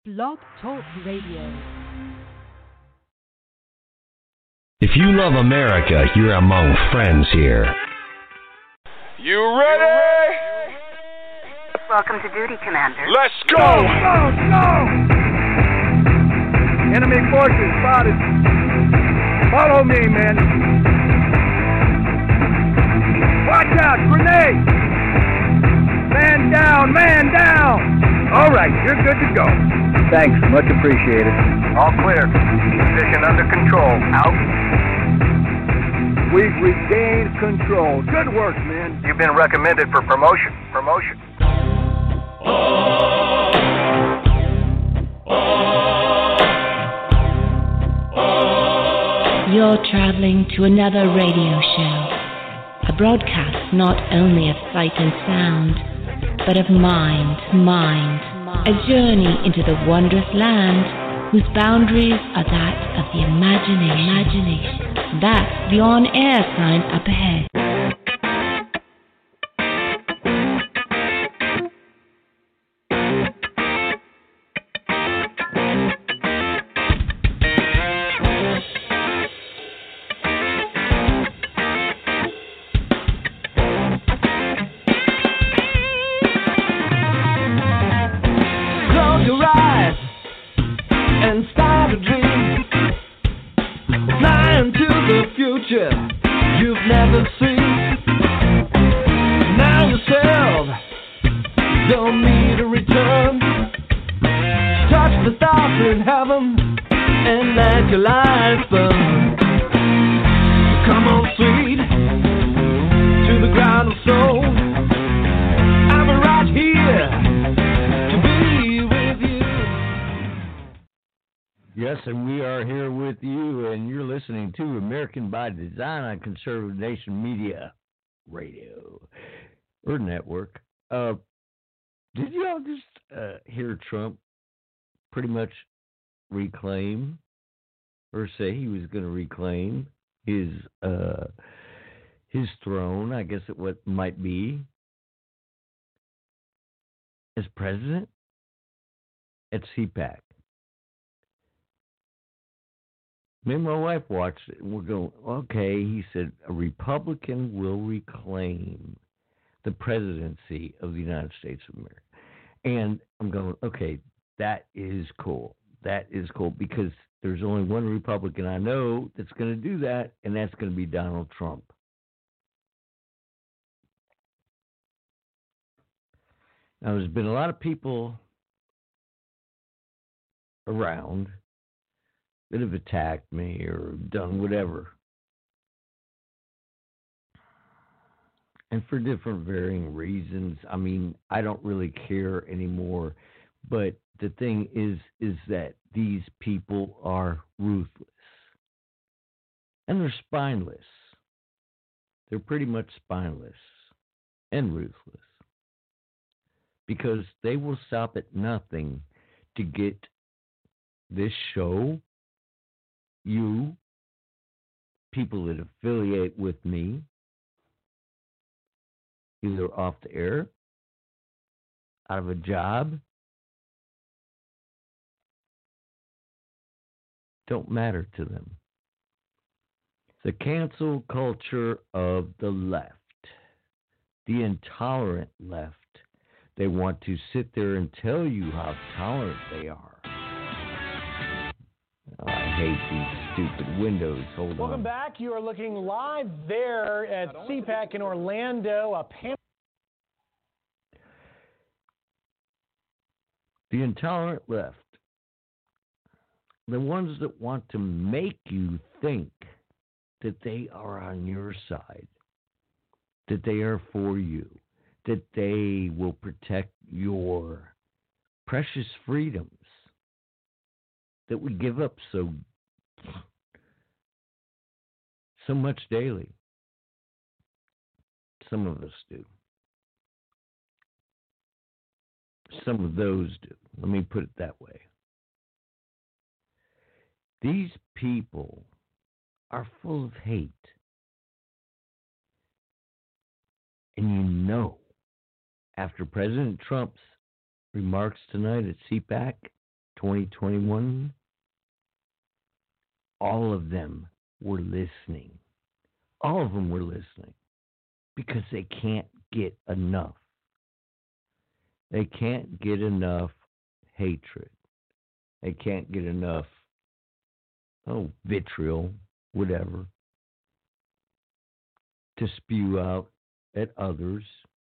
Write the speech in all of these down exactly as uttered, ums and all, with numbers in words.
Blog Talk Radio. If you love America, you're among friends here. You ready? Welcome to duty, Commander. Let's go! Go, go! Enemy forces spotted. Follow me, men. Watch out, grenade! Man down, man down! All right, you're good to go. Thanks, much appreciated. All clear. Position under control. Out. We've regained control. Good work, men. You've been recommended for promotion. Promotion. You're traveling to another radio show, a broadcast not only of sight and sound, but of mind, mind, a journey into the wondrous land whose boundaries are that of the imagination. imagination. That's the on-air sign up ahead. Design on Conservative Nation Media Radio or Network. Uh, did you all just uh, hear Trump pretty much reclaim or say he was going to reclaim his uh, his throne, I guess it what might be, as president at CPAC? Me and my wife watched it, and we're going, okay, he said, a Republican will reclaim the presidency of the United States of America. And I'm going, okay, that is cool. That is cool, because there's only one Republican I know that's going to do that, and that's going to be Donald Trump. Now, there's been a lot of people around that have attacked me or done whatever. And for different varying reasons. I mean, I don't really care anymore. But the thing is, is that these people are ruthless. And they're spineless. They're pretty much spineless and ruthless. Because they will stop at nothing to get this show, you, people that affiliate with me, either off the air, out of a job, don't matter to them. The cancel culture of the left, the intolerant left, they want to sit there and tell you how tolerant they are. Oh, I hate these stupid windows. Hold Welcome on. Welcome back. You are looking live there at CPAC in Orlando. A panel. The intolerant left, the ones that want to make you think that they are on your side, that they are for you, that they will protect your precious freedoms that we give up so so much daily. Some of us do. Some of those do. Let me put it that way. These people are full of hate. And you know, after President Trump's remarks tonight at CPAC twenty twenty-one, all of them were listening. All of them were listening because they can't get enough. They can't get enough hatred. They can't get enough, oh, vitriol, whatever, to spew out at others.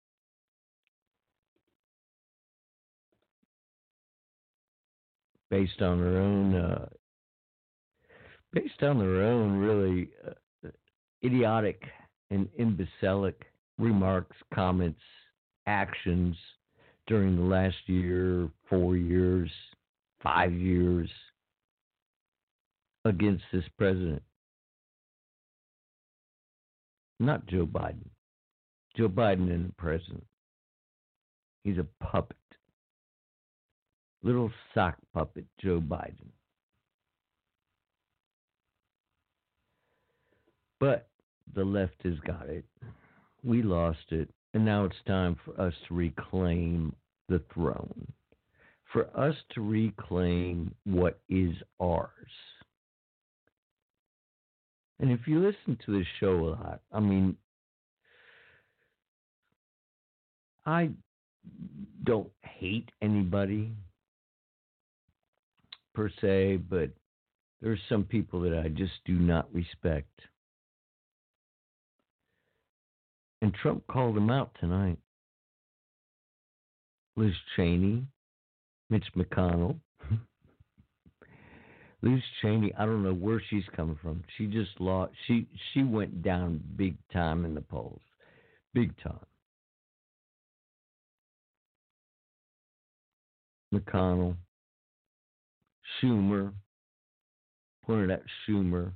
Based on their own, uh, based on their own really uh, idiotic and imbecilic remarks, comments, actions during the last year, four years, five years against this president. Not Joe Biden. Joe Biden isn't a president. He's a puppet. Little sock puppet Joe Biden. But the left has got it. We lost it. And now it's time for us to reclaim the throne. For us to reclaim what is ours. And if you listen to this show a lot, I mean, I don't hate anybody per se, but there's some people that I just do not respect. And Trump called them out tonight. Liz Cheney, Mitch McConnell. Liz Cheney, I don't know where she's coming from. She just lost. She she went down big time in the polls, big time. McConnell, Schumer, pointed at Schumer.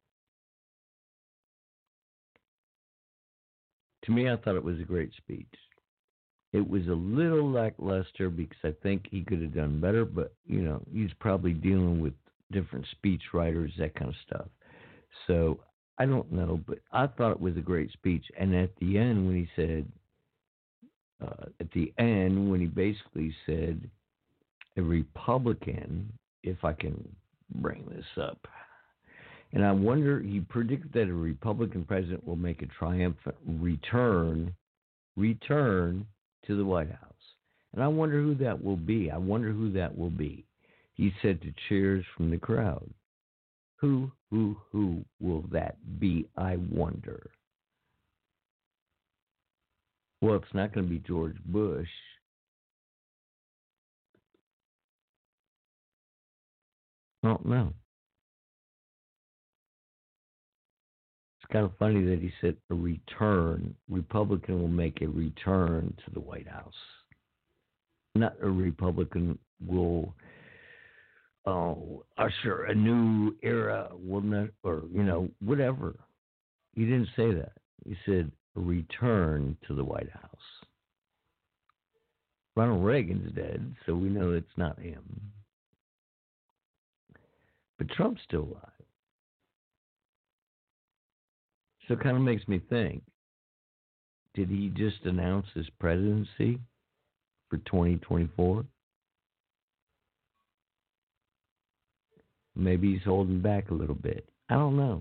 To me, I thought it was a great speech. It was a little lackluster because I think he could have done better, but, you know, he's probably dealing with different speech writers, that kind of stuff. So, I don't know, but I thought it was a great speech. And at the end, when he said, uh, at the end, when he basically said, a Republican, if I can bring this up, and I wonder, he predicted that a Republican president will make a triumphant return, return to the White House. And I wonder who that will be. I wonder who that will be. He said to cheers from the crowd. Who, who, who will that be, I wonder? Well, it's not going to be George Bush. I don't know. It's kind of funny that he said a return. Republican will make a return to the White House. Not a Republican will oh, usher a new era, will not, or, you know, whatever. He didn't say that. He said a return to the White House. Ronald Reagan's dead, so we know it's not him. But Trump's still alive. So it kind of makes me think, did he just announce his presidency for twenty twenty-four? Maybe he's holding back a little bit. I don't know.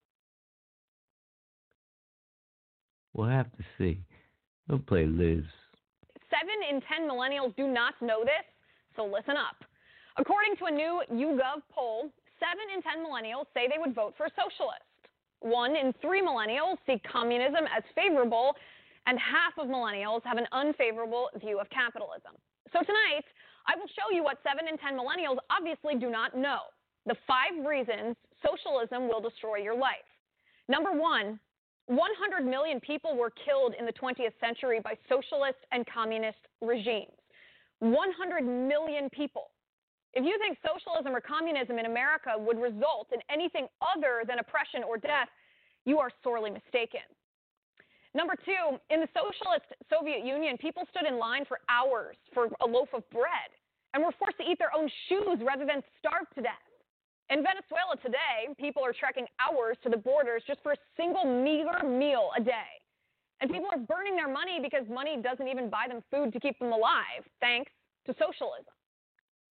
We'll have to see. We'll play Liz. Seven in ten millennials do not know this, so listen up. According to a new YouGov poll, seven in ten millennials say they would vote for a socialist. One in three millennials see communism as favorable, and half of millennials have an unfavorable view of capitalism. So tonight, I will show you what seven in ten millennials obviously do not know. The five reasons socialism will destroy your life. Number one, one hundred million people were killed in the twentieth century by socialist and communist regimes. one hundred million people. If you think socialism or communism in America would result in anything other than oppression or death, you are sorely mistaken. Number two, in the socialist Soviet Union, people stood in line for hours for a loaf of bread and were forced to eat their own shoes rather than starve to death. In Venezuela today, people are trekking hours to the borders just for a single meager meal a day. And people are burning their money because money doesn't even buy them food to keep them alive, thanks to socialism.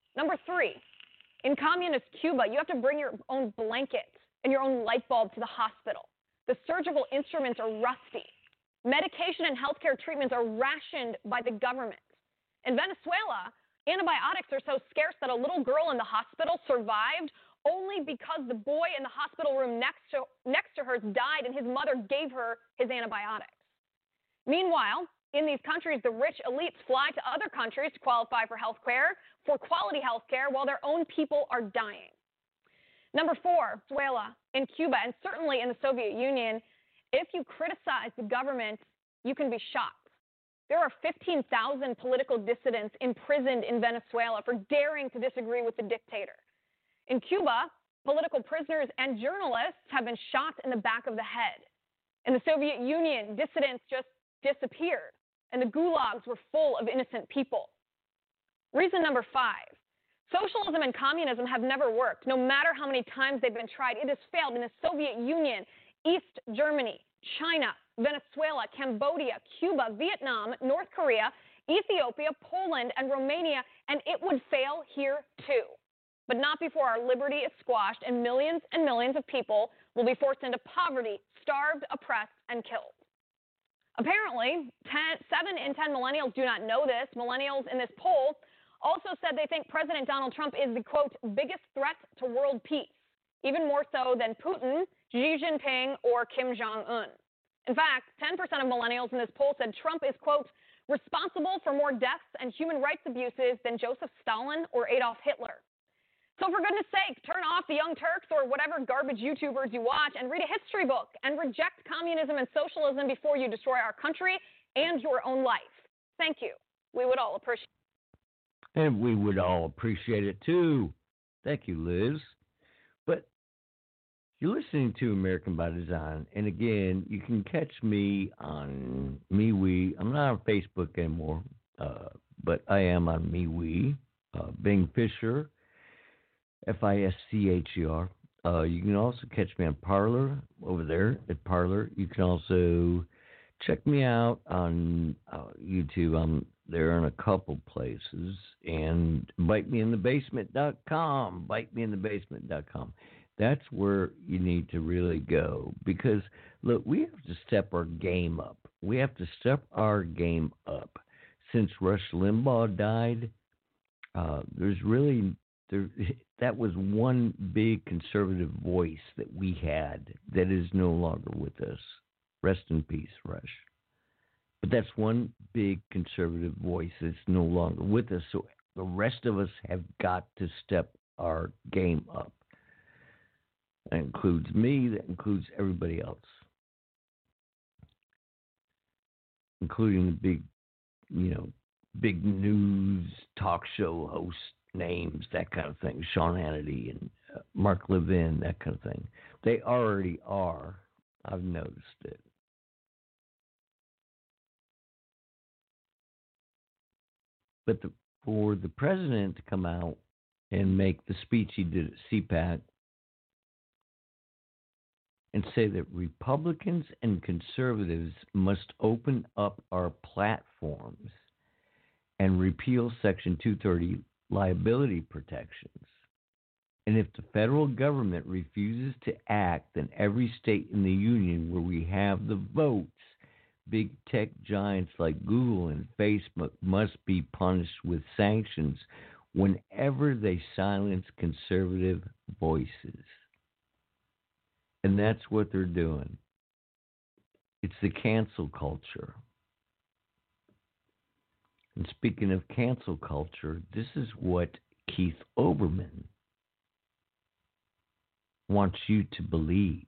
Number three, in communist Cuba, you have to bring your own blanket and your own light bulb to the hospital. The surgical instruments are rusty. Medication and healthcare treatments are rationed by the government. In Venezuela, antibiotics are so scarce that a little girl in the hospital survived only because the boy in the hospital room next to, next to hers died and his mother gave her his antibiotics. Meanwhile, in these countries, the rich elites fly to other countries to qualify for health care, for quality health care, while their own people are dying. Number four, Venezuela, in Cuba, and certainly in the Soviet Union, if you criticize the government, you can be shot. There are fifteen thousand political dissidents imprisoned in Venezuela for daring to disagree with the dictator. In Cuba, political prisoners and journalists have been shot in the back of the head. In the Soviet Union, dissidents just disappeared, and the gulags were full of innocent people. Reason number five, socialism and communism have never worked, no matter how many times they've been tried. It has failed in the Soviet Union, East Germany, China, Venezuela, Cambodia, Cuba, Vietnam, North Korea, Ethiopia, Poland, and Romania, and it would fail here too. But not before our liberty is squashed and millions and millions of people will be forced into poverty, starved, oppressed, and killed. Apparently, ten, seven in ten millennials do not know this. Millennials in this poll also said they think President Donald Trump is the, quote, biggest threat to world peace, even more so than Putin, Xi Jinping, or Kim Jong-un. In fact, ten percent of millennials in this poll said Trump is, quote, responsible for more deaths and human rights abuses than Joseph Stalin or Adolf Hitler. So for goodness sake, turn off the Young Turks or whatever garbage YouTubers you watch and read a history book and reject communism and socialism before you destroy our country and your own life. Thank you. We would all appreciate it. And we would all appreciate it too. Thank you, Liz. But you're listening to American by Design. And again, you can catch me on MeWe. I'm not on Facebook anymore, uh, but I am on MeWe. Uh, Bing Fisher. F I S C H E R. Uh, you can also catch me on Parler over there at Parler. You can also check me out on uh, YouTube. I'm there in a couple places. And bite me in the basement dot com. bite me in the basement dot com. That's where you need to really go. Because, look, we have to step our game up. We have to step our game up. Since Rush Limbaugh died, uh, there's really... There, that was one big conservative voice that we had that is no longer with us. Rest in peace, Rush. But that's one big conservative voice that's no longer with us. So the rest of us have got to step our game up. That includes me. That includes everybody else, including the big, you know, big news talk show hosts. Names, that kind of thing, Sean Hannity and uh, Mark Levin, that kind of thing. They already are. I've noticed it. But the, for the president to come out and make the speech he did at C PAC and say that Republicans and conservatives must open up our platforms and repeal Section two thirty liability protections. And if the federal government refuses to act, then every state in the union where we have the votes, big tech giants like Google and Facebook must be punished with sanctions whenever they silence conservative voices. And that's what they're doing. It's the cancel culture. And speaking of cancel culture, this is what Keith Olbermann wants you to believe.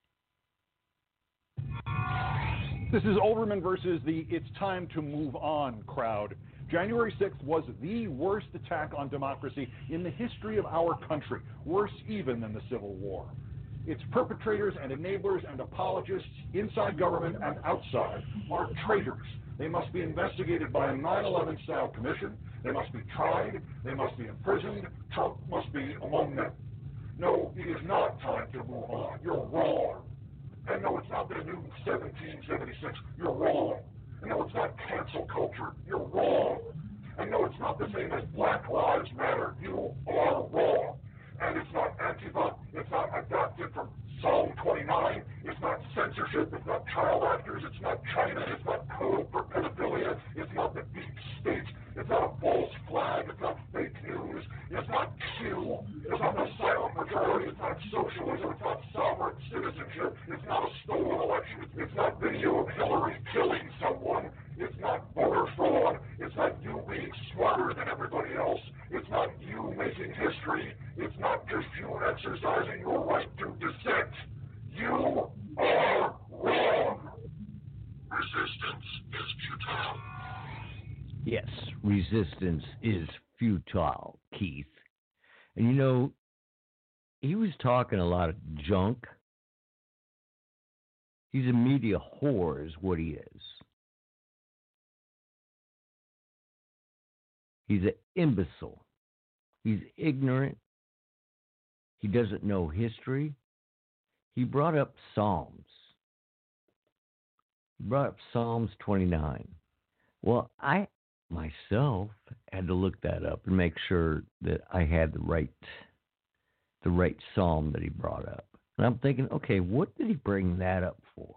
This is Olbermann versus the It's Time to Move On crowd. January sixth was the worst attack on democracy in the history of our country, worse even than the Civil War. Its perpetrators and enablers and apologists inside government and outside are traitors. They must be investigated by a nine eleven style commission. They must be tried. They must be imprisoned. Trump must be among them. No, it is not time to move on. You're wrong. And no, it's not the new seventeen seventy-six. You're wrong. And no, it's not cancel culture. You're wrong. And no, it's not the same as Black Lives Matter. You are wrong. And it's not Antifa. It's not adopted from Psalm twenty-nine. It's not censorship. It's not child actors. It's not China. It's not code for pedophilia. It's not the deep state. It's not a false flag. It's not fake news. It's not Q. It's not the silent majority. It's not socialism. It's not sovereign citizenship. It's not a stolen election. It's not video of Hillary killing someone. It's not voter fraud. It's not you being smarter than everybody else. It's not you making history. It's not just you exercising your right to dissent. You are wrong. Resistance is futile. Yes, resistance is futile, Keith. And you know, he was talking a lot of junk. He's a media whore is what he is. He's an imbecile. He's ignorant. He doesn't know history. He brought up Psalms. He brought up Psalms twenty-nine. Well, I myself had to look that up and make sure that I had the right the right psalm that he brought up. And I'm thinking, okay, what did he bring that up for?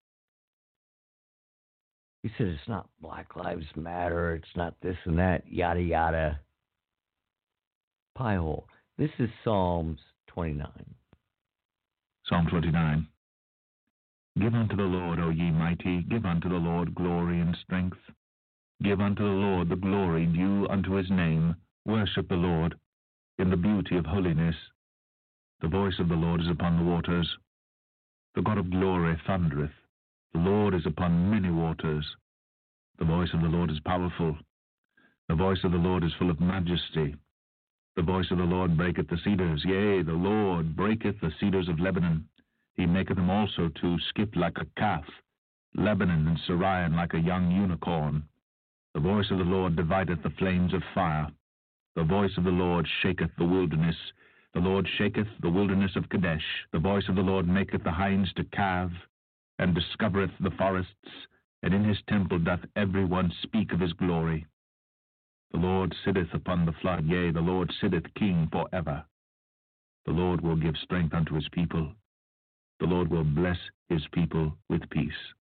He said it's not Black Lives Matter, it's not this and that, yada, yada. Pie hole. This is Psalms twenty-nine. Psalm twenty-nine. Give unto the Lord, O ye mighty, give unto the Lord glory and strength. Give unto the Lord the glory due unto his name. Worship the Lord in the beauty of holiness. The voice of the Lord is upon the waters. The God of glory thundereth. The Lord is upon many waters. The voice of the Lord is powerful. The voice of the Lord is full of majesty. The voice of the Lord breaketh the cedars. Yea, the Lord breaketh the cedars of Lebanon. He maketh them also to skip like a calf, Lebanon and Sirion like a young unicorn. The voice of the Lord divideth the flames of fire. The voice of the Lord shaketh the wilderness. The Lord shaketh the wilderness of Kadesh. The voice of the Lord maketh the hinds to calve, and discovereth the forests, and in his temple doth every one speak of his glory. The Lord sitteth upon the flood, yea, the Lord sitteth king for ever. The Lord will give strength unto his people. The Lord will bless his people with peace.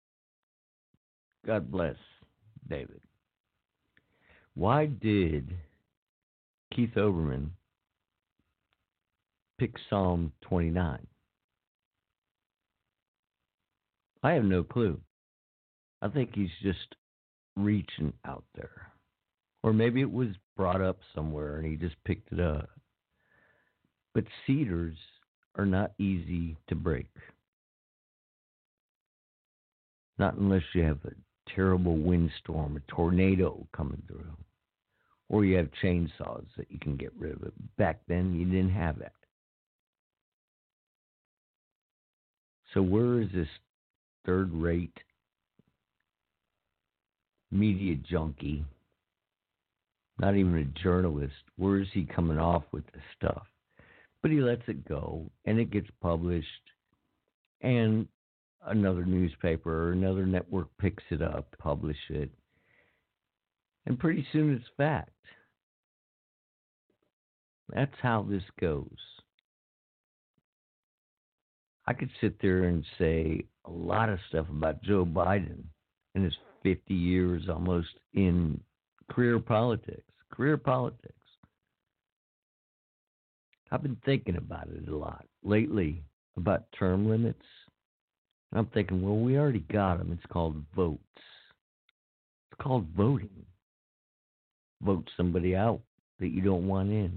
God bless, David. Why did Keith Olbermann pick Psalm twenty-nine? I have no clue. I think he's just reaching out there. Or maybe it was brought up somewhere and he just picked it up. But cedars are not easy to break. Not unless you have a terrible windstorm, a tornado coming through. Or you have chainsaws that you can get rid of it. Back then, you didn't have that. So where is this third-rate media junkie, not even a journalist, where is he coming off with this stuff? But he lets it go, and it gets published, and another newspaper or another network picks it up, publish it, and pretty soon it's fact. That's how this goes. I could sit there and say a lot of stuff about Joe Biden and his fifty years almost in career politics. Career politics. I've been thinking about it a lot lately, about term limits. And I'm thinking, well, we already got them. It's called votes. It's called voting. Vote somebody out that you don't want in.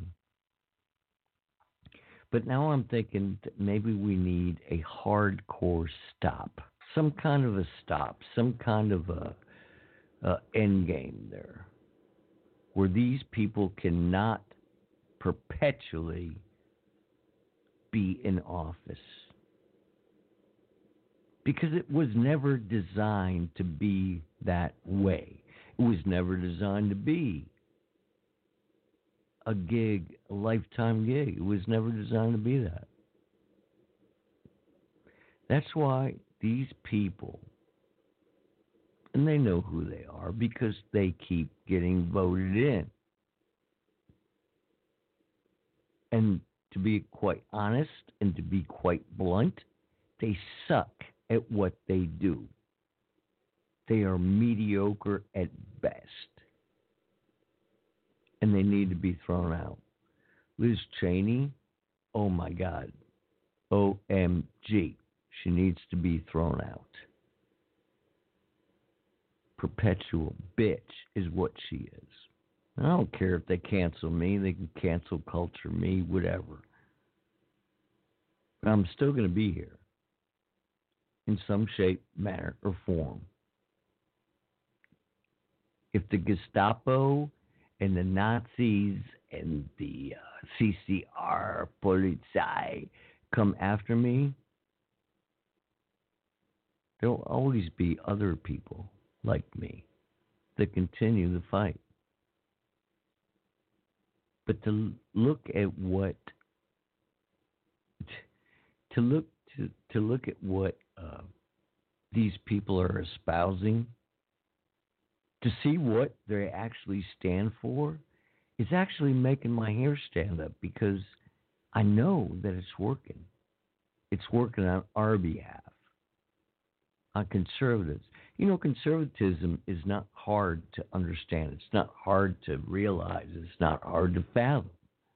But now I'm thinking that maybe we need a hardcore stop. Some kind of a stop. Some kind of a, a end game there. Where these people cannot perpetually be in office. Because it was never designed to be that way. It was never designed to be a gig, a lifetime gig. It was never designed to be that. That's why these people And they know who they are because they keep getting voted in. And to be quite honest and to be quite blunt, they suck at what they do. They are mediocre at best. And they need to be thrown out. Liz Cheney, oh my God, O M G, she needs to be thrown out. Perpetual bitch is what she is. I don't care if they cancel me. They can cancel culture me, whatever. But I'm still going to be here in some shape, manner, or form. If the Gestapo and the Nazis and the uh, C C R, Polizei, come after me, there'll always be other people like me that continue the fight. But to look at what to look to to look at what uh, these people are espousing, to see what they actually stand for, is actually making my hair stand up because I know that it's working. It's working on our behalf, on conservatives. You know, conservatism is not hard to understand. It's not hard to realize. It's not hard to fathom.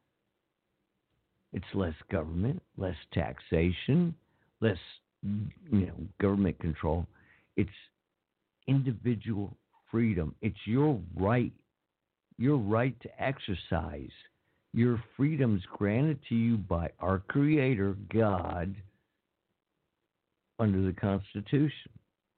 It's less government, less taxation, less, you know, government control. It's individual freedom. It's your right, your right to exercise your freedoms granted to you by our Creator, God, under the Constitution.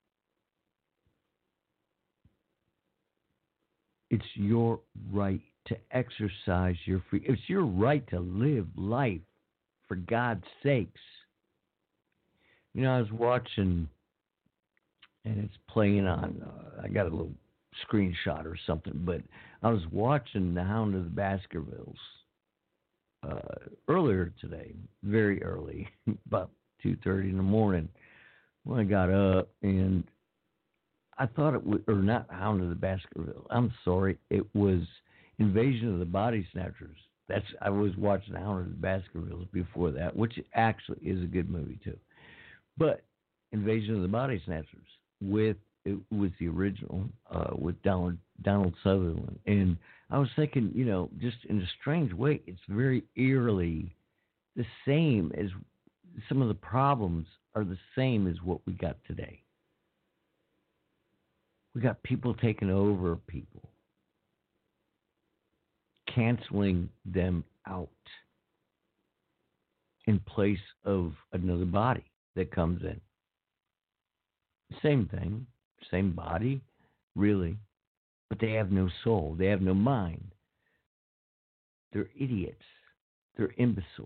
It's your right to exercise your free. It's your right to live life, for God's sakes. You know, I was watching, and it's playing on. Uh, I got a little screenshot or something, but I was watching The Hound of the Baskervilles uh, earlier today, very early, about two thirty in the morning. When I got up, and I thought it was, or not Hound of the Baskervilles. I'm sorry, it was Invasion of the Body Snatchers. That's I was watching Hound of the Baskervilles before that, which actually is a good movie too. But Invasion of the Body Snatchers with it was the original uh, with Donald Donald Sutherland, and I was thinking, you know, just in a strange way, it's very eerily the same as some of the problems are the same as what we got today. We got people taking over people, canceling them out in place of another body that comes in. Same thing, same body, really, but they have no soul. They have no mind. They're idiots. They're imbeciles.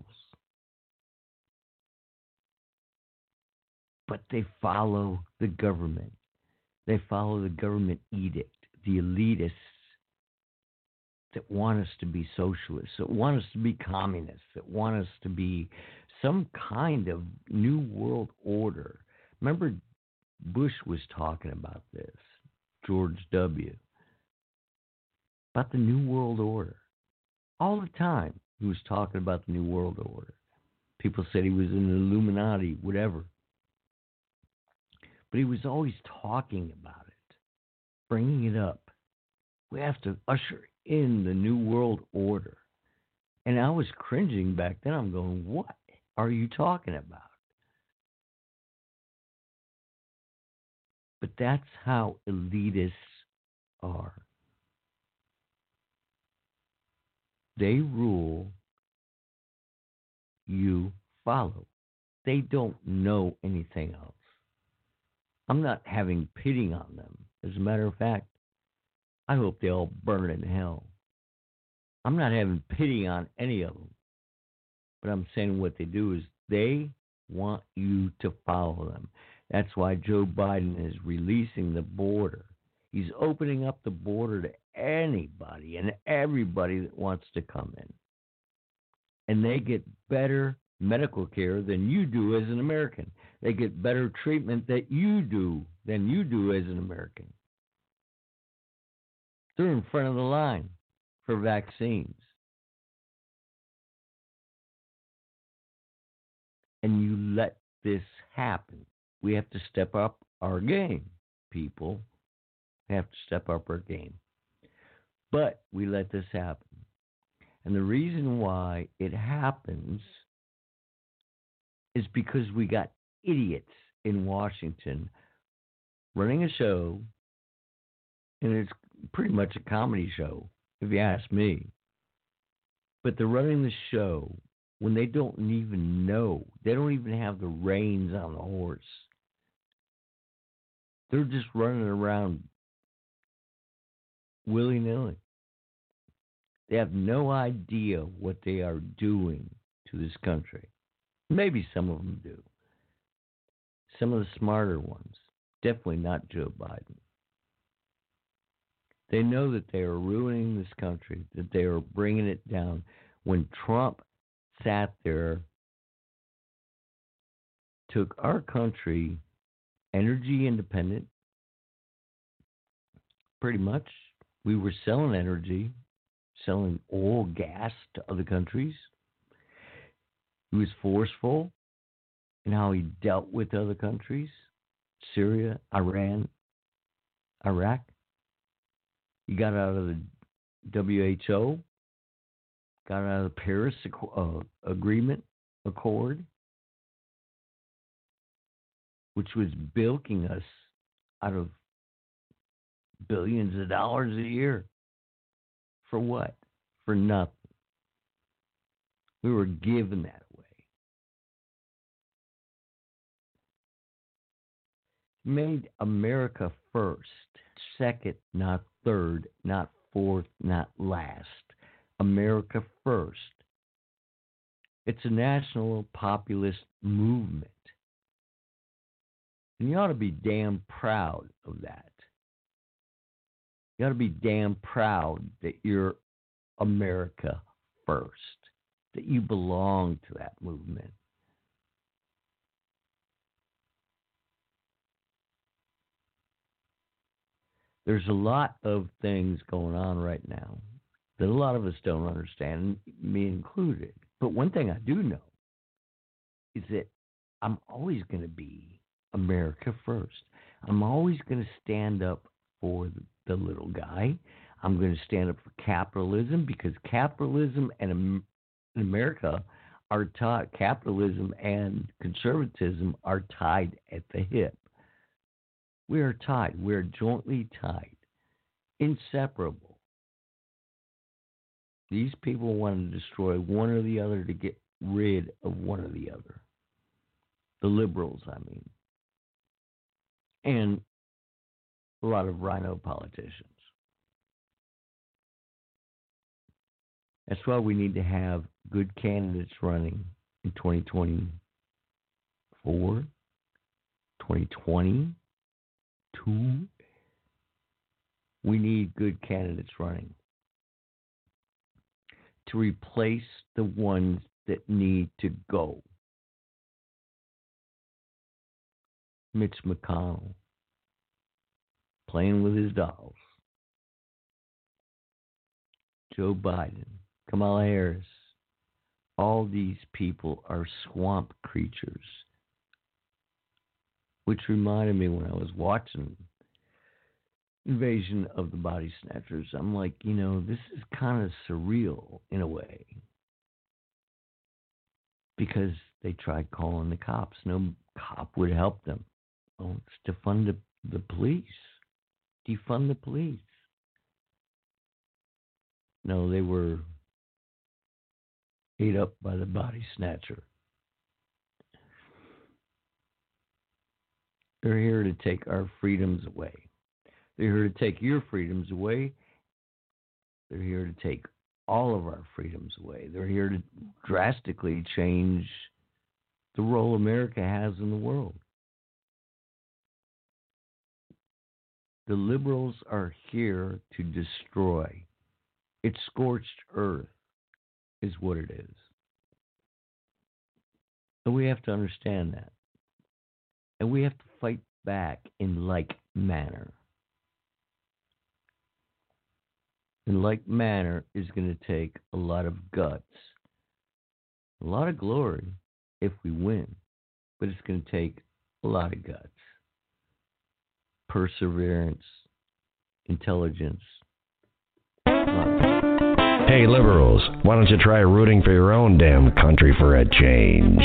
But they follow the government. They follow the government edict, the elitists that want us to be socialists, that want us to be communists, that want us to be some kind of new world order. Remember, Bush was talking about this, George W., about the new world order. All the time he was talking about the new world order. People said he was in the Illuminati, whatever. But he was always talking about it, bringing it up. We have to usher in the new world order. And I was cringing back then. I'm going, what are you talking about? But that's how elitists are. They rule, you follow. They don't know anything else. I'm not having pity on them. As a matter of fact, I hope they all burn in hell. I'm not having pity on any of them. But I'm saying what they do is they want you to follow them. That's why Joe Biden is releasing the border. He's opening up the border to anybody and everybody that wants to come in. And they get better medical care than you do as an American. They get better treatment that you do than you do as an American. They're in front of the line for vaccines. And you let this happen. We have to step up our game, people. We have to step up our game. But we let this happen. And the reason why it happens is because we got idiots in Washington running a show, and it's pretty much a comedy show, if you ask me. But they're running the show when they don't even know. They don't even have the reins on the horse. They're just running around willy-nilly. They have no idea what they are doing to this country. Maybe some of them do. Some of the smarter ones. Definitely not Joe Biden. They know that they are ruining this country, that they are bringing it down. When Trump sat there, took our country energy independent, pretty much. We were selling energy, selling oil, gas to other countries. He was forceful in how he dealt with other countries. Syria, Iran, Iraq. He got out of the W H O, got out of the Paris uh, Agreement Accord, which was bilking us out of billions of dollars a year. For what? For nothing. We were given that away. Made America first, second, not third, not fourth, not last. America first. It's a national populist movement. And you ought to be damn proud of that. You ought to be damn proud that you're America first, that you belong to that movement. There's a lot of things going on right now that a lot of us don't understand, me included. But one thing I do know is that I'm always going to be America first. I'm always going to stand up for the little guy. I'm going to stand up for capitalism, because capitalism and America are tied. Capitalism and conservatism are tied at the hip. We are tied. We are jointly tied, inseparable. These people want to destroy one or the other to get rid of one or the other. The liberals, I mean. And a lot of rhino politicians. That's why we need to have good candidates running in twenty twenty-four, twenty twenty-two. We need good candidates running to replace the ones that need to go. Mitch McConnell, playing with his dolls. Joe Biden, Kamala Harris. All these people are swamp creatures. Which reminded me when I was watching Invasion of the Body Snatchers, I'm like, you know, this is kind of surreal in a way. Because they tried calling the cops. No cop would help them. Oh, it's to fund the, the police. Defund the police. No, they were ate up by the body snatcher. They're here to take our freedoms away. They're here to take your freedoms away. They're here to take all of our freedoms away. They're here to drastically change the role America has in the world. The liberals are here to destroy. It's scorched earth is what it is. And we have to understand that. And we have to fight back in like manner. in like manner, is going to take a lot of guts, a lot of glory if we win, but it's going to take a lot of guts, perseverance, intelligence. Hey, liberals, why don't you try rooting for your own damn country for a change?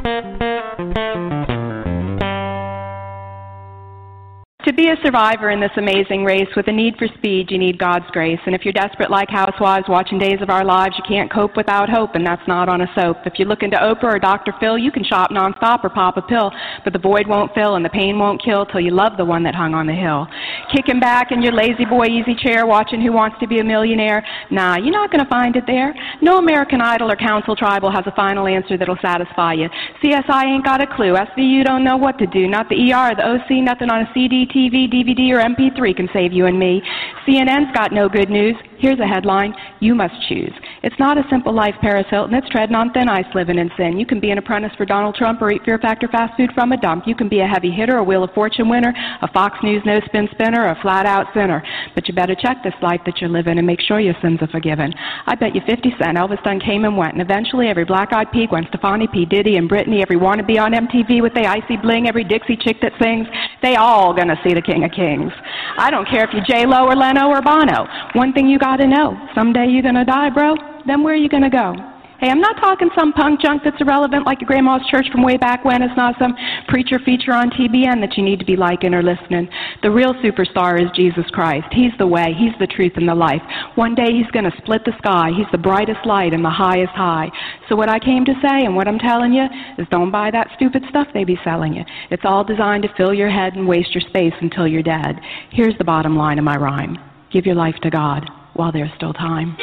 To be a survivor in this amazing race with a need for speed, you need God's grace. And if you're desperate like housewives watching Days of Our Lives, you can't cope without hope, and that's not on a soap. If you're looking to Oprah or Doctor Phil, you can shop nonstop or pop a pill, but the void won't fill and the pain won't kill till you love the one that hung on the hill. Kicking back in your lazy boy easy chair watching Who Wants to Be a Millionaire? Nah, you're not going to find it there. No American Idol or Council Tribal has a final answer that'll satisfy you. C S I ain't got a clue. S V U don't know what to do. Not the E R or the O C, nothing on a C D, T V, D V D, or M P three can save you and me. C N N's got no good news. Here's a headline: you must choose. It's not a simple life, Paris Hilton. It's treading on thin ice, living in sin. You can be an apprentice for Donald Trump or eat Fear Factor fast food from a dump. You can be a heavy hitter, a Wheel of Fortune winner, a Fox News no-spin spinner, or a flat-out sinner. But you better check this life that you're living and make sure your sins are forgiven. I bet you fifty cent Elvis done came and went, and eventually every black-eyed pea, Gwen Stefani, P. Diddy, and Britney, every wannabe on M T V with the icy bling, every Dixie chick that sings, they all gonna see the King of Kings. I don't care if you're J-Lo or Leno or Bono. One thing you gotta know, someday you're gonna die, bro. Then where are you gonna go? Hey, I'm not talking some punk junk that's irrelevant like your grandma's church from way back when. It's not some preacher feature on T B N that you need to be liking or listening. The real superstar is Jesus Christ. He's the way, He's the truth, and the life. One day He's going to split the sky. He's the brightest light and the highest high. So what I came to say and what I'm telling you is don't buy that stupid stuff they be selling you. It's all designed to fill your head and waste your space until you're dead. Here's the bottom line of my rhyme. Give your life to God while there's still time.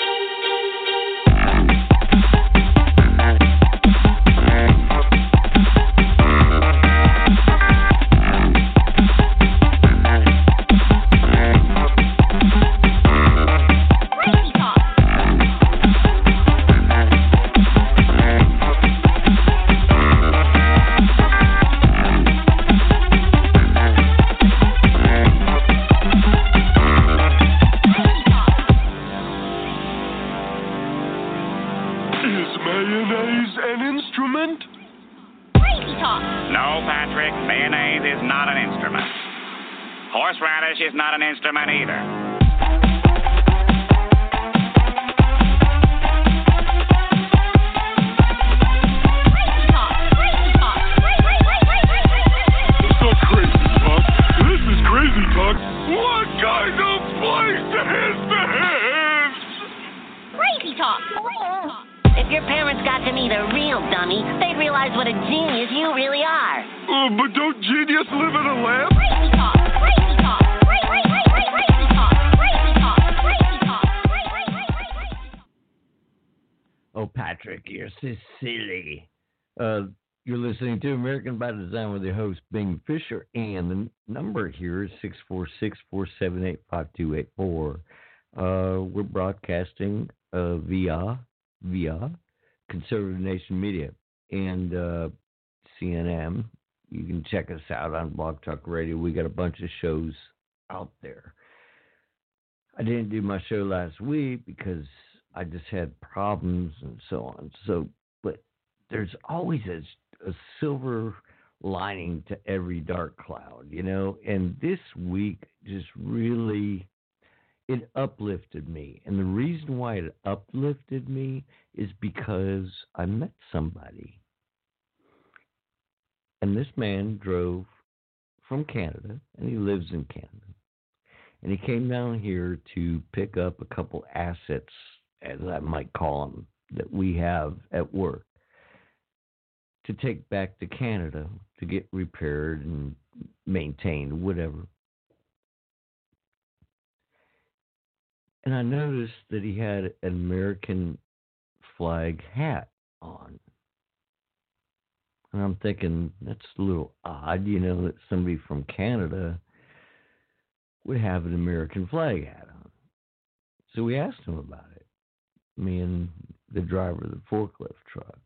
Horseradish is not an instrument either. It's not crazy talk. This is crazy talk. What kind of place is this? Crazy talk. If your parents got to meet a real dummy, they'd realize what a genius you really are. Uh, but don't genius live in a lab? Crazy talk. Crazy talk. Oh, Patrick, you're so silly. Uh, you're listening to American by Design with your host, Bing Fisher, and the number here is six four six, four seven eight, five two eight four. Uh, we're broadcasting uh, via via Conservative Nation Media and uh, C N N. You can check us out on Blog Talk Radio. We got a bunch of shows out there. I didn't do my show last week because I just had problems and so on. So, but there's always a, a silver lining to every dark cloud, you know. And this week just really, it uplifted me. And the reason why it uplifted me is because I met somebody. And this man drove from Canada, and he lives in Canada. And he came down here to pick up a couple assets, as I might call them, that we have at work, to take back to Canada to get repaired and maintained, whatever. And I noticed that he had an American flag hat on. And I'm thinking, that's a little odd, you know, that somebody from Canada would have an American flag hat on. So we asked him about it, me and the driver of the forklift truck.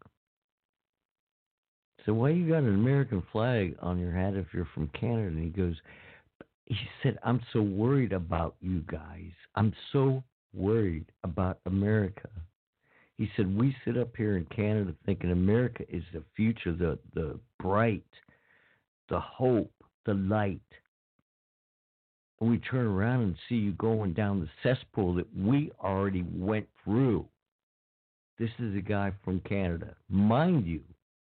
So why you got an American flag on your hat if you're from Canada? And he goes, he said, I'm so worried about you guys. I'm so worried about America. He said, we sit up here in Canada thinking America is the future, the, the bright, the hope, the light. And we turn around and see you going down the cesspool that we already went through. This is a guy from Canada. Mind you,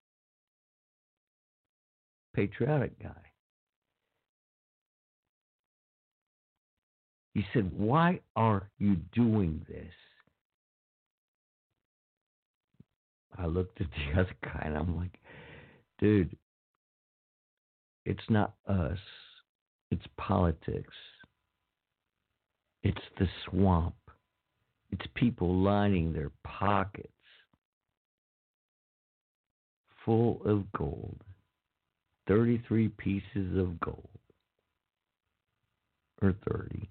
patriotic guy. He said, why are you doing this? I looked at the other guy and I'm like, dude, it's not us. It's politics. It's the swamp. It's people lining their pockets full of gold. thirty-three pieces of gold. Or thirty.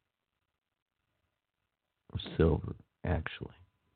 Or silver, actually.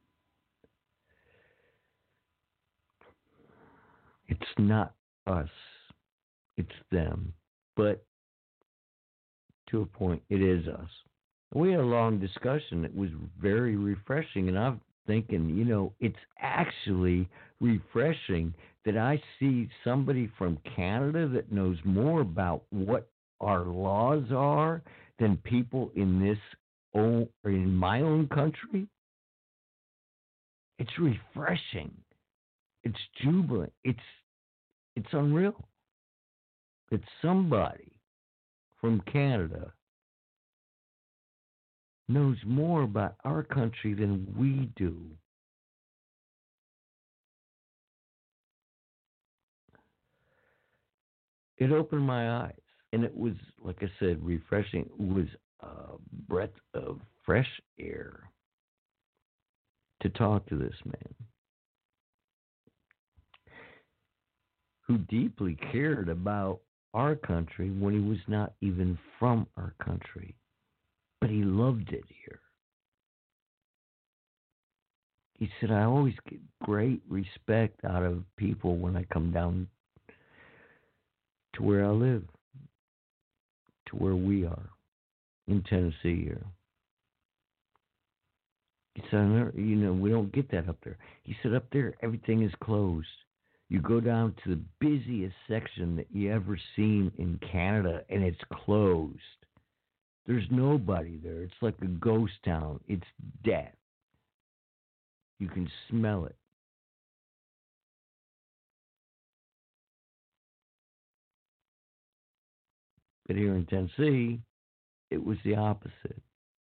It's not us. It's them. But to a point, it is us. We had a long discussion. It was very refreshing. And I'm thinking, you know, it's actually refreshing that I see somebody from Canada that knows more about what our laws are than people in this own, or in my own country. It's refreshing. It's jubilant. It's it's unreal. It's somebody from Canada knows more about our country than we do. It opened my eyes, and it was, like I said, refreshing. It was a breath of fresh air to talk to this man who deeply cared about our country when he was not even from our country, but he loved it here. He said, I always get great respect out of people when I come down to where I live, to where we are in Tennessee here. He said, I never, you know, we don't get that up there. He said, up there, everything is closed. You go down to the busiest section that you ever seen in Canada, and it's closed. There's nobody there. It's like a ghost town. It's death. You can smell it. But here in Tennessee, it was the opposite.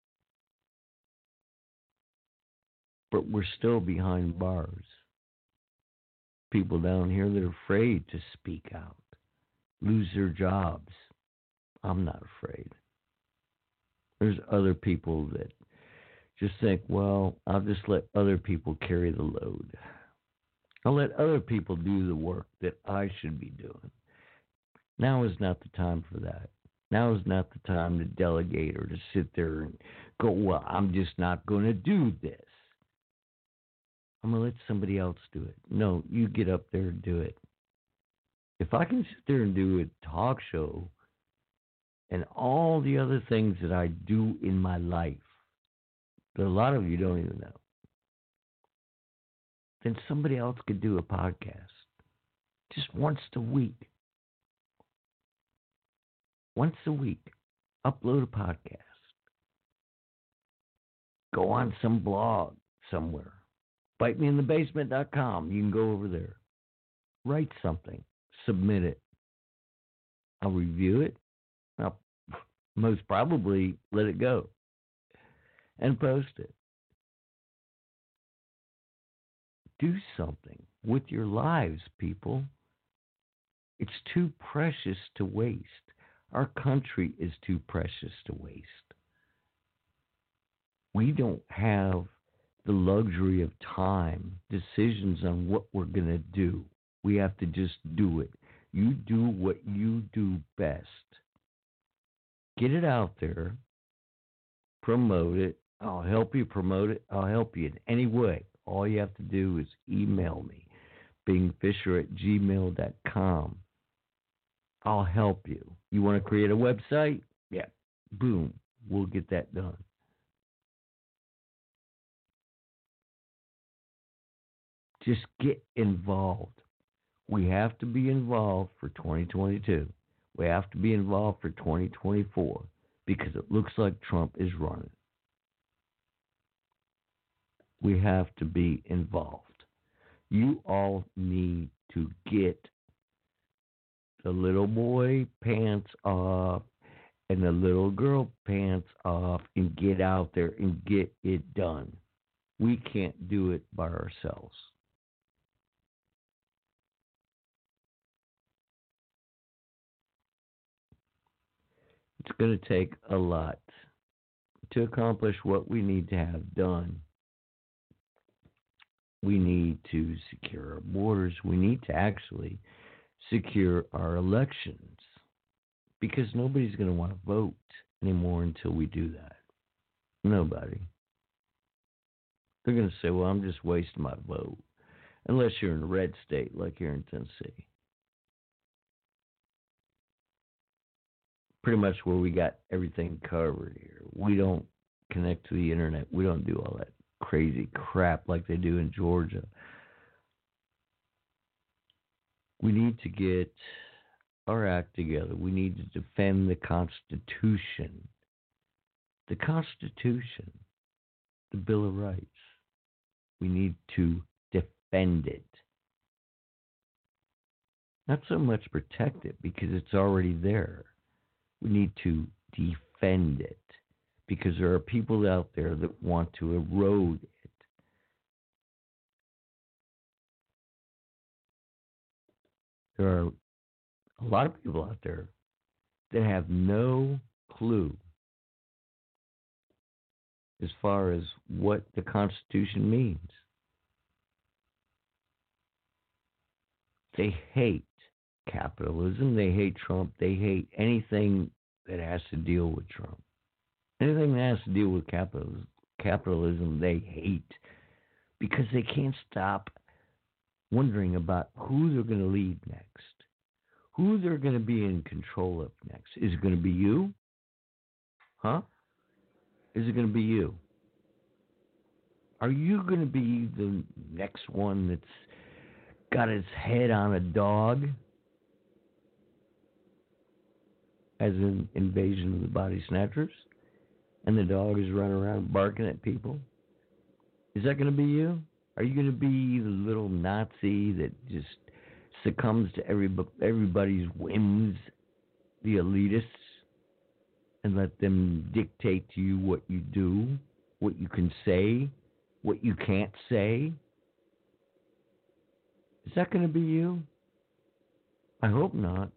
But we're still behind bars. People down here that are afraid to speak out, lose their jobs. I'm not afraid. There's other people that just think, well, I'll just let other people carry the load. I'll let other people do the work that I should be doing. Now is not the time for that. Now is not the time to delegate or to sit there and go, well, I'm just not going to do this. I'm going to let somebody else do it. No, you get up there and do it. If I can sit there and do a talk show and all the other things that I do in my life that a lot of you don't even know, then somebody else could do a podcast just once a week. Once a week, upload a podcast. Go on some blog somewhere. bite me in the basement dot com. You can go over there. Write something. Submit it. I'll review it. I'll most probably let it go. And post it. Do something with your lives, people. It's too precious to waste. Our country is too precious to waste. We don't have the luxury of time, decisions on what we're going to do. We have to just do it. You do what you do best. Get it out there. Promote it. I'll help you promote it. I'll help you in any way. All you have to do is email me, bing fisher at gmail dot com. I'll help you. You want to create a website? Yeah. Boom. We'll get that done. Just get involved. We have to be involved for twenty twenty-two. We have to be involved for twenty twenty-four because it looks like Trump is running. We have to be involved. You all need to get the little boy pants off and the little girl pants off and get out there and get it done. We can't do it by ourselves. It's going to take a lot to accomplish what we need to have done. We need to secure our borders. We need to actually secure our elections because nobody's going to want to vote anymore until we do that. Nobody. They're going to say, well, I'm just wasting my vote. Unless you're in a red state like here in Tennessee. Pretty much where we got everything covered here. We don't connect to the internet. We don't do all that crazy crap like they do in Georgia. We need to get our act together. We need to defend the Constitution. The Constitution. The Bill of Rights. We need to defend it. Not so much protect it because it's already there. We need to defend it because there are people out there that want to erode it. There are a lot of people out there that have no clue as far as what the Constitution means. They hate capitalism. They hate Trump. They hate anything that has to deal with Trump. Anything that has to deal with capitalism, capitalism they hate because they can't stop wondering about who they're going to lead next, who they're going to be in control of next. Is it going to be you? Huh? Is it going to be you? Are you going to be the next one that's got his head on a dog? As in Invasion of the Body Snatchers? And the dog is running around barking at people? Is that going to be you? Are you going to be the little Nazi that just succumbs to every, everybody's whims, the elitists, and let them dictate to you what you do, what you can say, what you can't say? Is that going to be you? I hope not.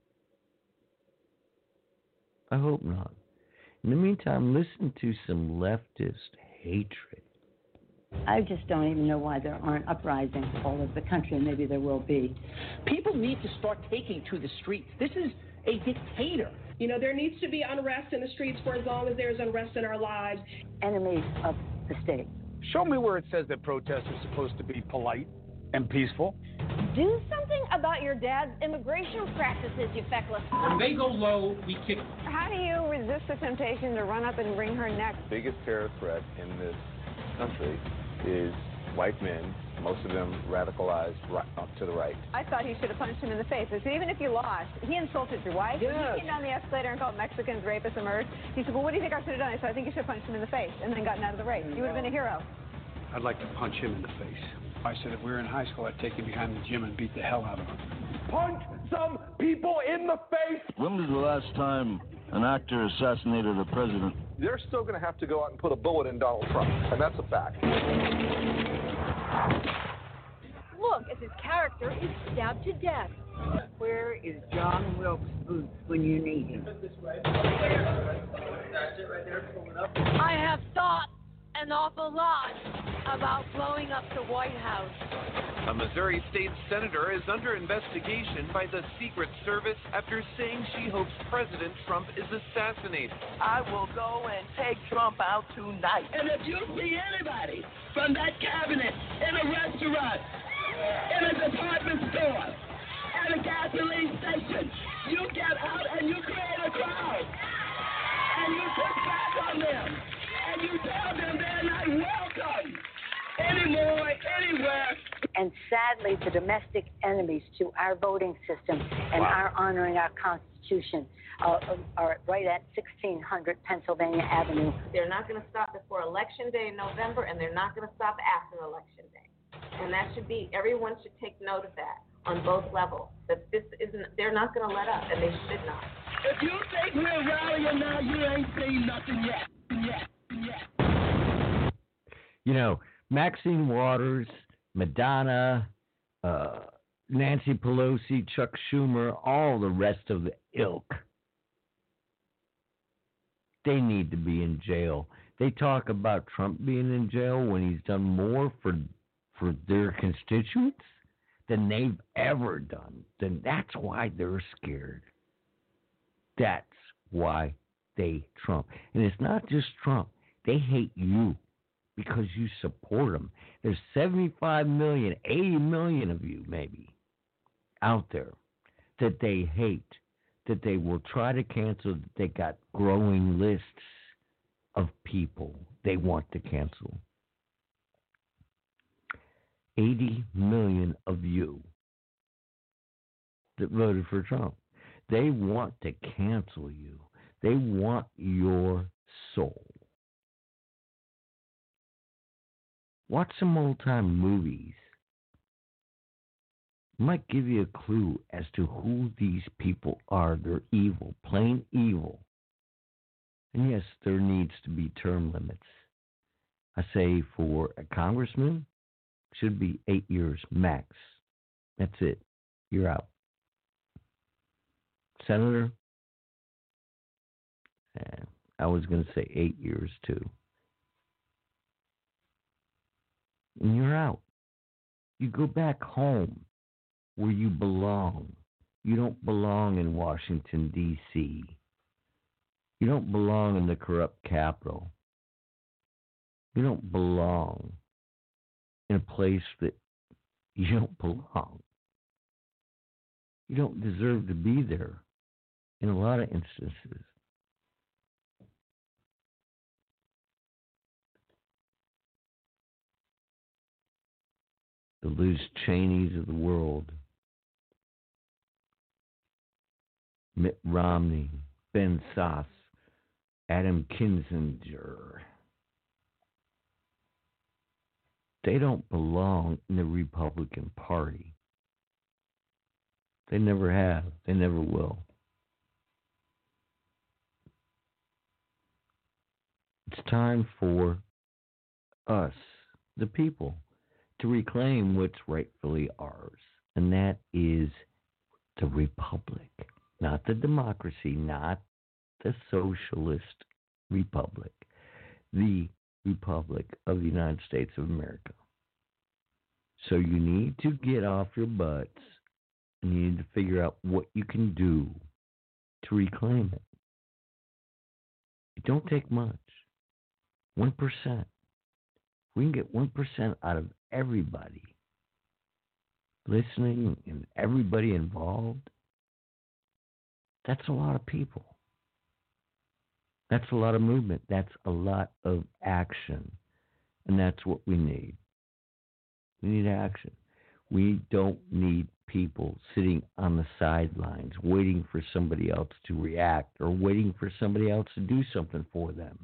I hope not. In the meantime, listen to some leftist hatred. I just don't even know why there aren't uprisings all over the country, and maybe there will be. People need to start taking to the streets. This is a dictator. You know, there needs to be unrest in the streets for as long as there's unrest in our lives. Enemies of the state. Show me where it says that protests are supposed to be polite and peaceful. Do something about your dad's immigration practices, you feckless. When they go low, we kick them. How do you resist the temptation to run up and wring her neck? The biggest terror threat in this country is white men, most of them radicalized right, up to the right. I thought he should have punched him in the face. So even if you lost, he insulted your wife. Yes. He came down the escalator and called Mexicans rapists and murderers. He said, well, what do you think I should have done? I said, I think you should have punched him in the face and then gotten out of the race. You would have been a hero. I'd like to punch him in the face. I said if we were in high school, I'd take him behind the gym and beat the hell out of him. Punch some people in the face! When was the last time an actor assassinated a president? They're still going to have to go out and put a bullet in Donald Trump, and that's a fact. Look at his character is stabbed to death. Where is John Wilkes Booth when you need him? I have thought an awful lot about blowing up the White House. A Missouri state senator is under investigation by the Secret Service after saying she hopes President Trump is assassinated. I will go and take Trump out tonight. And if you see anybody from that cabinet in a restaurant, in a department store, at a gasoline station, you get out and you create a crowd. And you push back on them. And you tell them they're not welcome anymore, anywhere. And married the domestic enemies to our voting system and Wow. our honoring our Constitution. Uh, are right at sixteen hundred Pennsylvania Avenue. They're not going to stop before Election Day in November, and they're not going to stop after Election Day. And that should be, everyone should take note of that on both levels. That this isn't, they're not going to let up, and they should not. If you think we're rallying now, you ain't seen nothing yet. Yet. Yet. You know, Maxine Waters, Madonna, uh, Nancy Pelosi, Chuck Schumer, all the rest of the ilk. They need to be in jail. They talk about Trump being in jail when he's done more for for their constituents than they've ever done. Then that's why they're scared. That's why they Trump. And it's not just Trump. They hate you because you support them. There's seventy-five million, eighty million of you maybe out there that they hate, that they will try to cancel, that they got growing lists of people they want to cancel. eighty million of you that voted for Trump. They want to cancel you. They want your soul. Watch some old-time movies. Might give you a clue as to who these people are. They're evil, plain evil. And yes, there needs to be term limits. I say for a congressman, should be eight years max. That's it. You're out. Senator, eh, I was going to say eight years too. And you're out. You go back home where you belong. You don't belong in Washington, D C You don't belong in the corrupt Capitol. You don't belong in a place that you don't belong. You don't deserve to be there in a lot of instances. The Liz Cheneys of the world, Mitt Romney, Ben Sasse, Adam Kinzinger. They don't belong in the Republican Party. They never have. They never will. It's time for us, the people, to reclaim what's rightfully ours, and that is the republic, not the democracy, not the socialist republic, the Republic of the United States of America. So you need to get off your butts and you need to figure out what you can do to reclaim it. It don't take much. one percent. We can get one percent out of everybody listening and everybody involved. That's a lot of people. That's a lot of movement. That's a lot of action. And that's what we need. We need action. We don't need people sitting on the sidelines waiting for somebody else to react or waiting for somebody else to do something for them.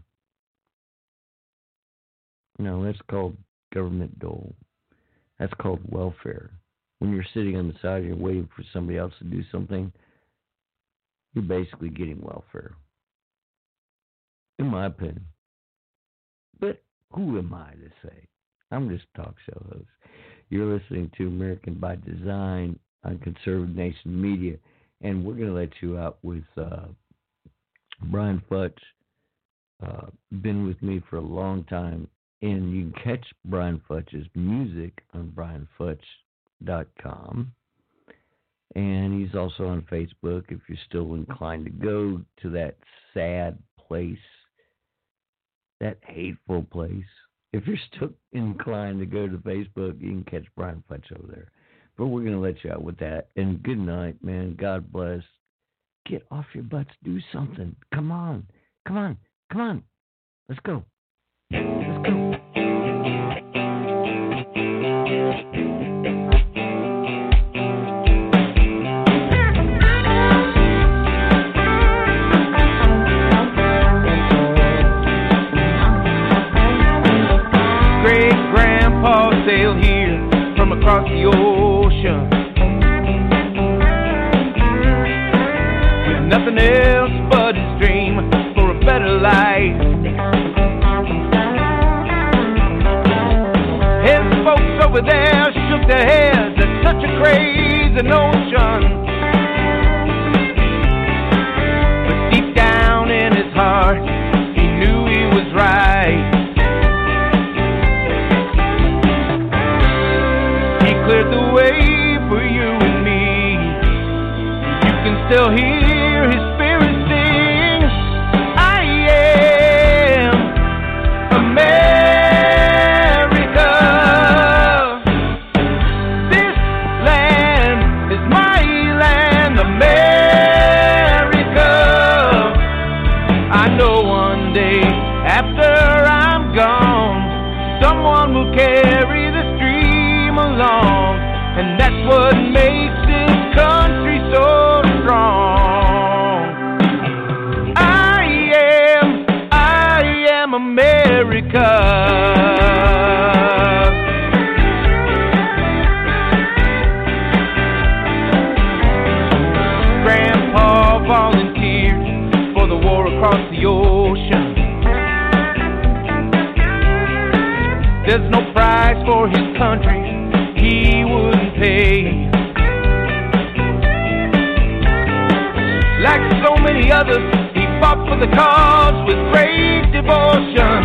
No, that's called government dole. That's called welfare. When you're sitting on the side and you're waiting for somebody else to do something, you're basically getting welfare. In my opinion. But who am I to say? I'm just a talk show host. You're listening to American by Design on Conservative Nation Media, and we're going to let you out with uh, Brian Futch. Uh, been with me for a long time, and you can catch Brian Futch's music on brian futch dot com. And he's also on Facebook if you're still inclined to go to that sad place, that hateful place. If you're still inclined to go to Facebook, you can catch Brian Futch over there. But we're going to let you out with that. And good night, man. God bless. Get off your butts. Do something. Come on. Come on. Come on. Let's go. Let's go. looked ahead to such a crazy notion. But deep down in his heart, he knew he was right. He cleared the way for you and me. You can still hear his spirit sing, I am America. This land is my land, America. I know one day after I'm gone, someone will carry the stream along, and that's what makes this country so strong. I am, I am America. Grandpa volunteered for the war across the ocean. There's no price for his country he wouldn't pay. Like so many others, he fought for the cause with great devotion.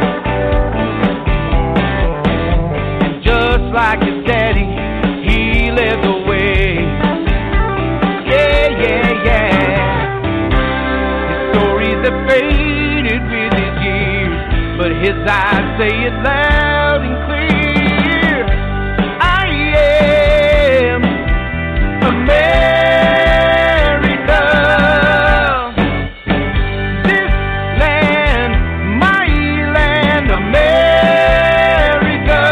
And just like his daddy, he led the way. Yeah, yeah, yeah. His stories have faded with his years, but his eyes say it loud and clear. I am America. This land, my land, America.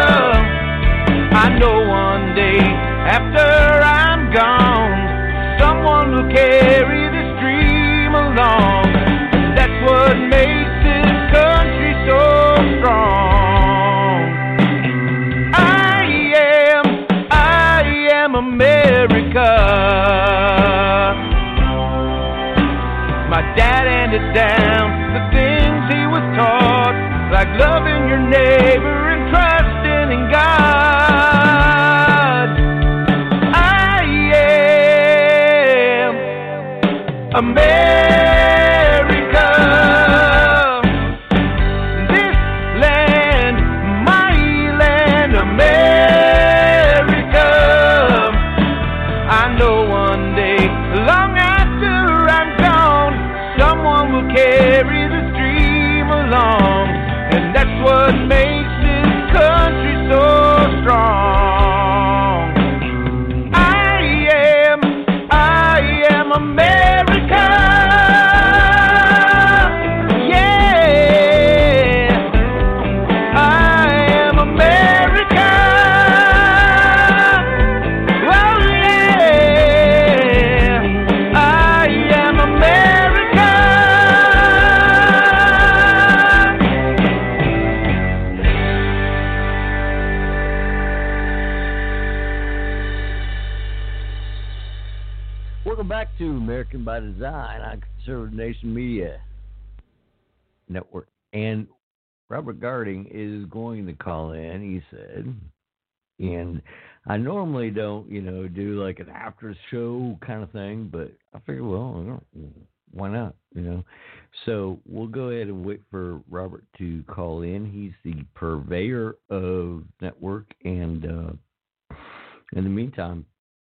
I know one day after I'm gone, someone will carry the stream along. That's what makes this country so strong. I am, I am America. My dad handed down the things he was taught, like loving your neighbor and trusting in God. I am America. This land, my land, America. I know one day, long after I'm gone, someone will carry the stream along, and that's what makes this country so strong. I am, I am America. Yeah, I am America. Oh yeah, I am America. Welcome back to American by Design on Conservative Nation Media Network. And Robert Garding is going to call in, he said. And I normally don't, you know, do like an after show kind of thing, but I figured, well, why not, you know? So we'll go ahead and wait for Robert to call in. He's the purveyor of network. And uh, in the meantime,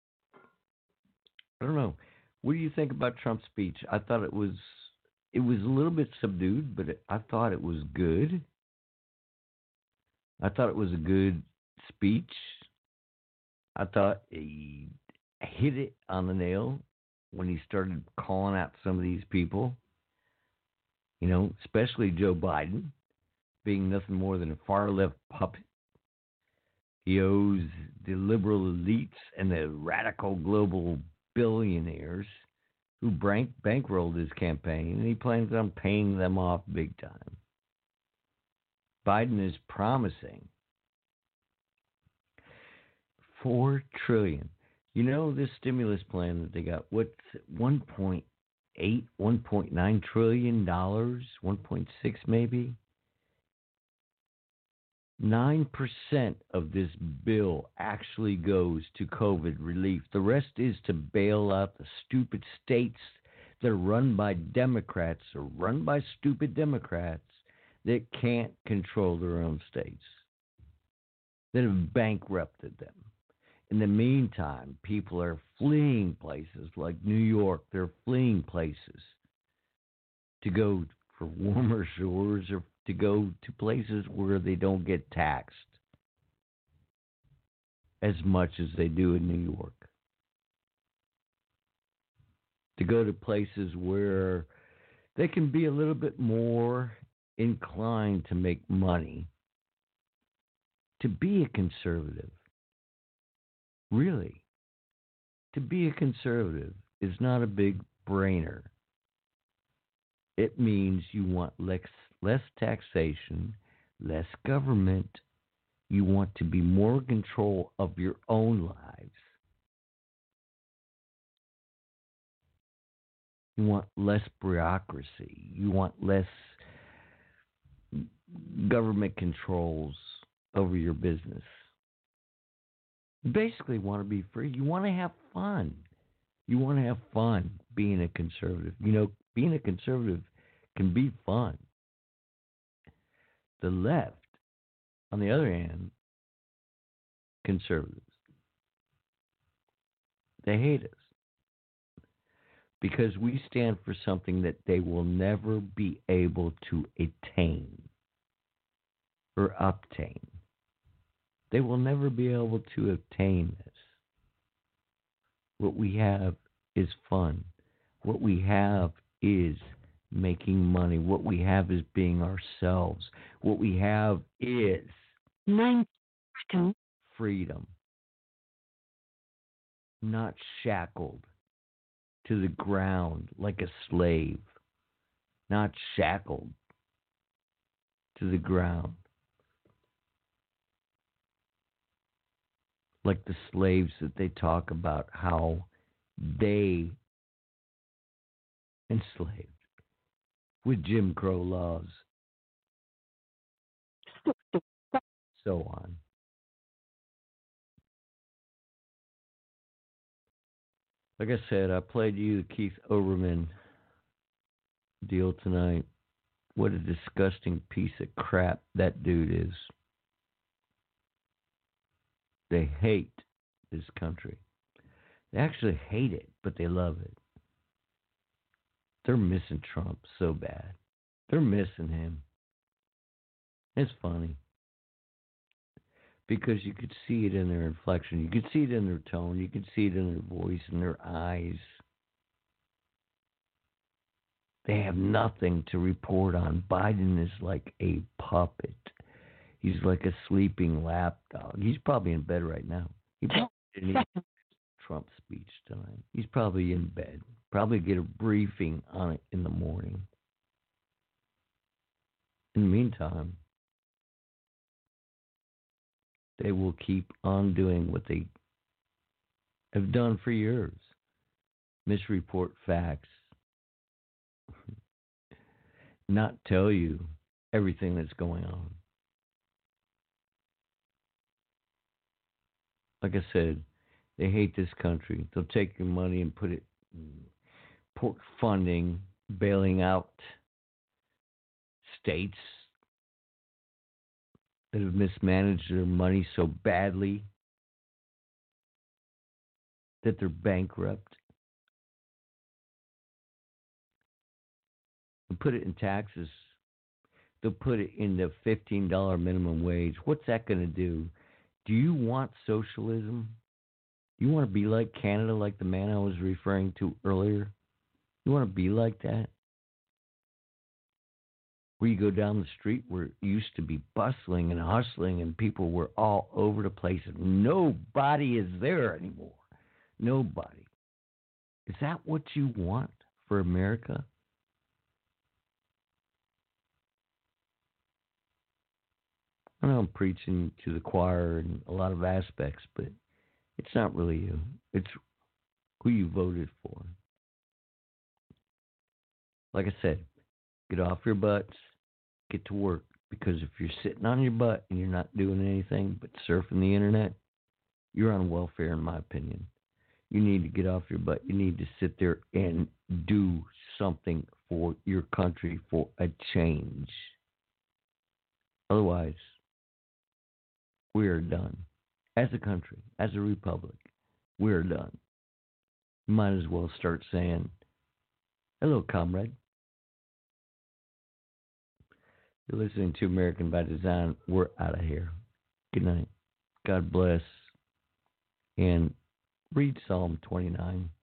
I don't know. What do you think about Trump's speech? I thought it was it was a little bit subdued, but it, I thought it was good. I thought it was a good speech. I thought he hit it on the nail when he started calling out some of these people. You know, especially Joe Biden, being nothing more than a far-left puppet. He owes the liberal elites and the radical global billionaires who bank, bankrolled his campaign, and he plans on paying them off big time. Biden is promising four trillion dollars. You know, this stimulus plan that they got, what's one point eight, one point nine trillion dollars, one point six maybe? nine percent of this bill actually goes to COVID relief. The rest is to bail out the stupid states that are run by Democrats or run by stupid Democrats that can't control their own states, that have bankrupted them. In the meantime, people are fleeing places like New York. They're fleeing places to go for warmer shores or to go to places where they don't get taxed as much as they do in New York. To go to places where they can be a little bit more inclined to make money. To be a conservative, really, to be a conservative is not a big brainer. It means you want less, less taxation, less government. You want to be more in control of your own lives. You want less bureaucracy. You want less government controls over your business. You basically want to be free. You want to have fun. You want to have fun being a conservative. You know, being a conservative can be fun. The left, on the other hand, conservatives, they hate us because we stand for something that they will never be able to attain or obtain. They will never be able to obtain this. What we have is fun. What we have is making money. What we have is being ourselves. What we have is freedom. Not shackled to the ground like a slave. Not shackled to the ground like the slaves that they talk about, how they enslaved with Jim Crow laws, so on. Like I said, I played you the Keith Olbermann deal tonight. What a disgusting piece of crap that dude is. They hate this country. They actually hate it, but they love it. They're missing Trump so bad. They're missing him. It's funny. Because you could see it in their inflection. You could see it in their tone. You could see it in their voice and their eyes. They have nothing to report on. Biden is like a puppet. He's like a sleeping lapdog. He's probably in bed right now. He probably didn't even hear Trump's speech tonight. He's probably in bed. Probably get a briefing on it in the morning. In the meantime, they will keep on doing what they have done for years. Misreport facts. Not tell you everything that's going on. Like I said, they hate this country. They'll take your money and put it in pork funding, bailing out states that have mismanaged their money so badly that they're bankrupt. And put it in taxes. They'll put it in the fifteen dollars minimum wage. What's that going to do? Do you want socialism? You want to be like Canada, like the man I was referring to earlier? You want to be like that? Where you go down the street where it used to be bustling and hustling and people were all over the place and nobody is there anymore. Nobody. Is that what you want for America? I know I'm preaching to the choir in a lot of aspects, but it's not really you. It's who you voted for. Like I said, get off your butts, get to work, Because if you're sitting on your butt and you're not doing anything but surfing the internet, you're on welfare, in my opinion. You need to get off your butt. You need to sit there and do something for your country for a change. Otherwise, we are done. As a country, as a republic, we are done. You might as well start saying, hello, comrade. You're listening to American by Design. We're out of here. Good night. God bless. And read Psalm twenty-nine.